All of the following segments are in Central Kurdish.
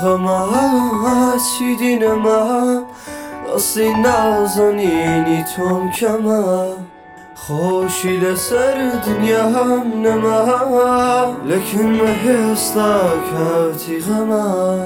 غەمە چیدی نەما ئەسڵی نازەنینی تۆم کەمە خۆشی لەسەر دنیاهام نەما لەکن هێستا کاتی غەمە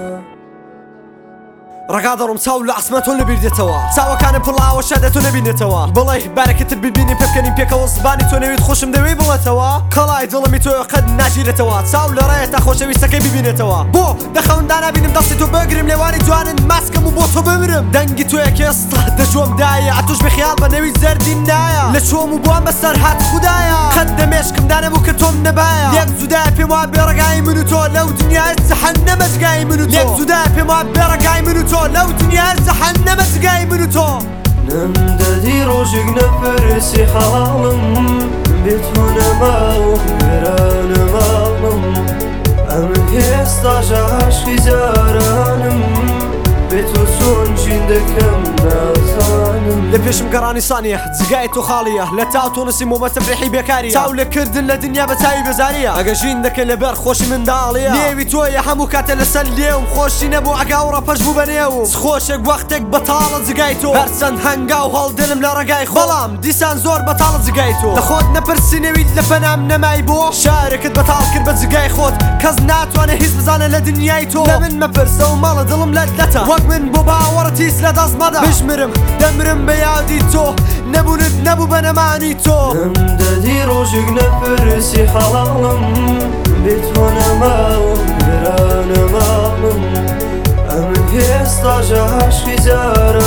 ڕگا دەڕۆم چاو لە ئەسمە تۆ لەبیر دێتەوە چاوەکانە پڵاوە شەدە تۆ نەبینێتەوە بڵێ بارەکەتر ببینی پێبکەنین پێکەوە زبانی تۆ نەوێت خۆشم دەوێ بڵێتەوە کەڵای دڵمی تۆ قەت ناگیرێتەوە چاو لە ڕێیە تا خۆشەویستەکەی ببینێتەوە بۆ دەخەوندا نبینم دەستی تۆ بگرم لێوانی جوانن ماسکەم و بۆ تۆ بمرم دەنگی تۆیەک ئێستا دەجۆم دایە ئەتوش بخیال بە نەوی زەردی نایە لە چۆم و بۆم بەسەر هات خوددایە قەت دەمێشکم دانەبوو کە تۆم نەبایە لێک جودای پێم وا بێڕگای من و تۆ لەو دنیای جەهەنەمە جگای من و تۆ لێک جودای پێم وا بێڕگای من و تۆ لەو دنیای جەهەنەمە جگای من و تۆ نەمدەدی ڕۆژێک نەپرسی حاڵم بێ تۆ نەماوم وێرانە ماڵم ئەمن هێستاژە عاشقی جارانم بێ تۆ چۆن ژین دەکەم نازانم لە پێشم گەڕانی سانیە جگای تۆ خاڵیە لە تاو تۆ نسی مۆمەتە فرحی بێکاریە چاو لەکردن لە دنیا بە چاوی بێزاریە ئەگە ژین دەکەی لەبەر خۆشی منداڵیە نێوی تۆیە هەموو کاتە لەسەر لێوم خۆشی نەبوو ئەگا و ڕەپەش بوو بەنێوم خۆشێک وەختێک بەتاڵە جگای تۆ هەرچەند هەنگاو هەڵدلم لە ڕێگای خۆ بەڵام دیسان زۆر بەتاڵە جگای تۆ لە خۆت نەپرسی نەویت لە پەنام نەمای بۆ شارێکت بەتاڵ کرد بە جگای خۆت کەس ناتوانێت هیچ بزانە لە دنیای تۆ لە من مەپرسە و ماڵە دڵم لەتە وەک من بۆ باوەڕت هیچ لە دەست مەدە بژمرم دەمرم بە یادی تۆ نەبوونت نەبوو بە نەمانی تۆ نەمدەدی ڕۆژێک نەپرسی حاڵم بێ تۆ نەماوم وێرانە ماڵم ئەمن هێستاژە عاشقی جارانم